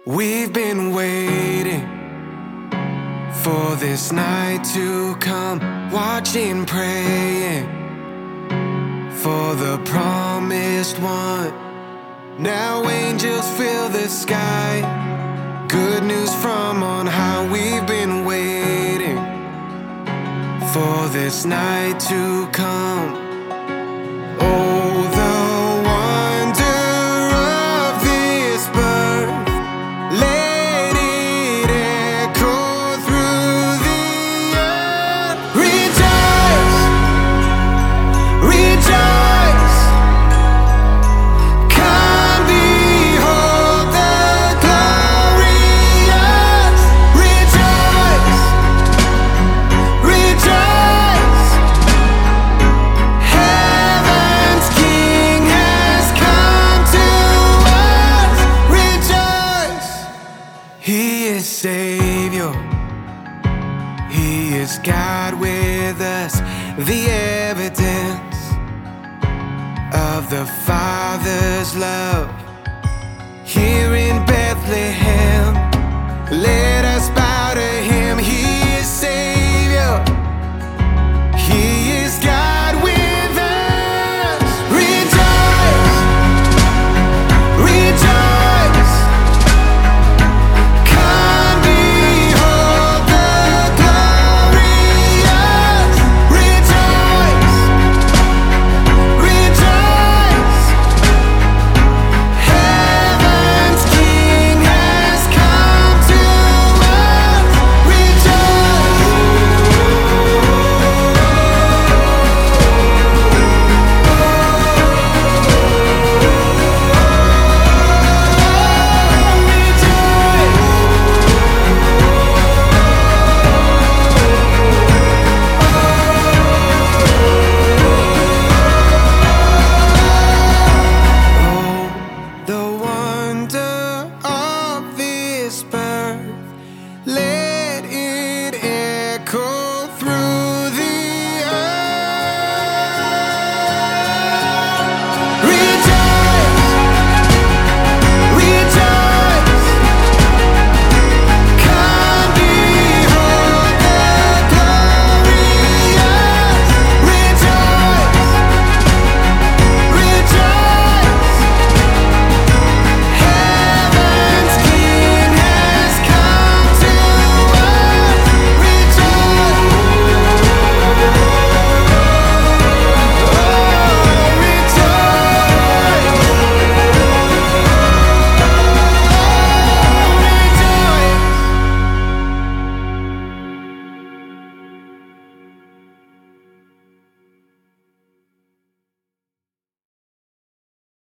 We've been waiting for this night to come, watching, praying for the promised one. Now angels fill the sky, good news from on high. We've been waiting for this night to come. Oh, the wonder of this birth, let it echo through the earth. Rejoice, rejoice, come behold the glorious. Rejoice, rejoice, heaven's King has come to us. Rejoice, He is Savior, He is God with us, the evidence of the Father's love.